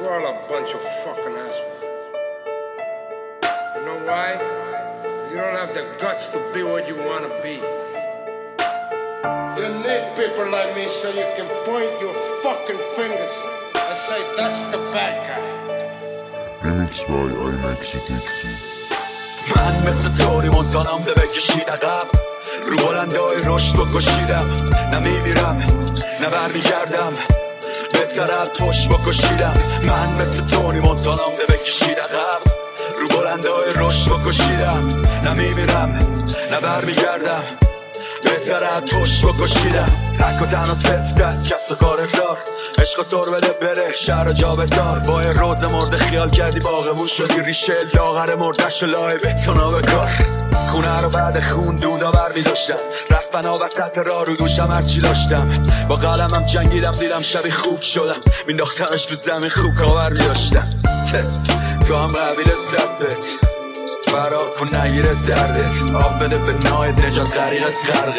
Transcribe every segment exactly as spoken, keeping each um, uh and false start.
You're all a bunch of fucking assholes. You know why? You don't have the guts to be what you want to be. You need people like me so you can point your fucking fingers and say, that's the bad guy. Remix by iMaxitixi. من مثل توری مونتانام بکشید عقب رو بلندای رشد بکشیدم نمیمیرم نه برمیگردم بهتر پشت بکشیدم من مثل تونی مونتانام بکشید عقب رو بلندای رشد بکشیدم نمیمیرم نه برمیگردم بهتر پشت بکشیدم تک و تنها صفت دست کس و کار زار عشق و سر بده بره شهر و جا بزار با یه روز مرده خیال کردی باغمون شدی ریشه لاغر مردش و لای بتونا بکار خونه رو بعد خون دودا بر می داشتم رفت بنا وسط را رو دوشم هرچی داشتم با قلمم جنگیدم دیدم شبی خوک شدم مینداختمش تو زمین خوک آور می داشتم تو هم قبیل سبت فرار کن نگیره دردت آب بده به نایت نجات غریقت غرقه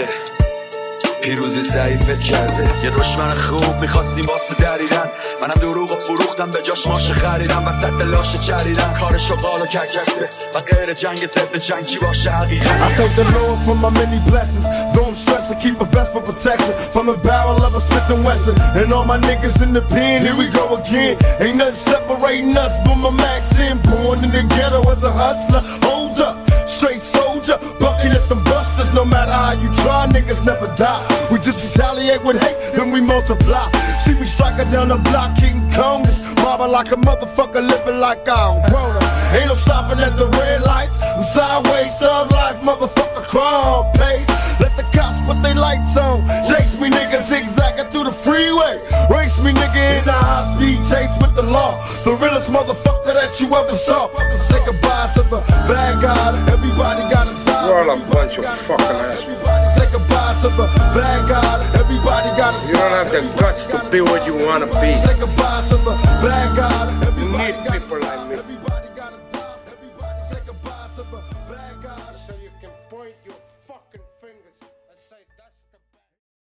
پیروزی ضعیفت کرده یه دشمن خوب میخواستیم واسه دریدن منم دروغ و فروختم به جاش ماشه خریدم وسط لاشه چریدن کار شغال و کرکسه و غیر جنگ ضد جنگ چی باشه حقیقت I thank the Lord for my many blessings. Don't stress and keep a vest for protection from the barrel of a Smith and Wesson. And all my niggas in the pen, here we go again. Ain't nothing separating us but my Mac ten. Born in the ghetto as a hustler. Hold up, straight soldier, bucking at them busters. No matter how you try, niggas never die. We just retaliate with hate, then we multiply. See me striking down the block, King Kong is mobbing like a motherfucker, living like I don't want her. Ain't no stopping at the red lights. I'm sideways, thug life, motherfucker, crime pace. Let the cops put their lights on. Chase me, nigga, zigzagging through the freeway. Race me, nigga, in a high-speed chase with the law. The realest motherfucker that you ever saw. Say goodbye to the bad guy. Everybody gotta die. You're all a bunch of fucking assholes. Say goodbye to the bad guy. Everybody gotta die. You don't have the guts to be what you want to be. Say goodbye to the bad guy. You need people like me.